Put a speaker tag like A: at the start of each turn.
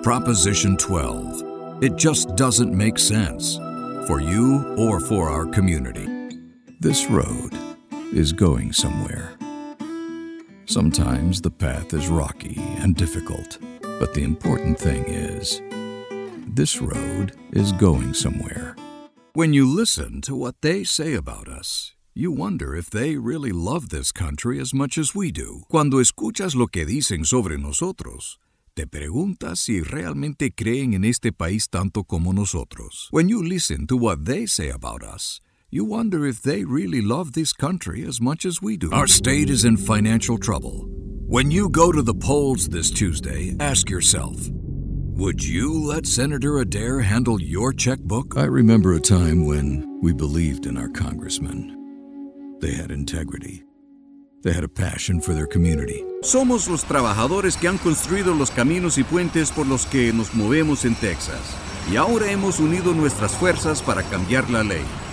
A: Proposition 12. It just doesn't make sense for you or for our community. This road is going somewhere. Sometimes the path is rocky and difficult, but the important thing is, this road is going somewhere. When you listen to what they say about us, you wonder if they really love this country as much as we do. Cuando escuchas lo que dicen sobre nosotros, te preguntas si realmente creen en este país tanto como nosotros. When you listen to what they say about us, you wonder if they really love this country as much as we do. Our state is in financial trouble. When you go to the polls this Tuesday, ask yourself, would you let Senator Adair handle your checkbook? I remember a time when we believed in our congressmen. They had integrity. They had a passion for their community.
B: Somos los trabajadores que han construido los caminos y puentes por los que nos movemos en Texas. Y ahora hemos unido nuestras fuerzas para cambiar la ley.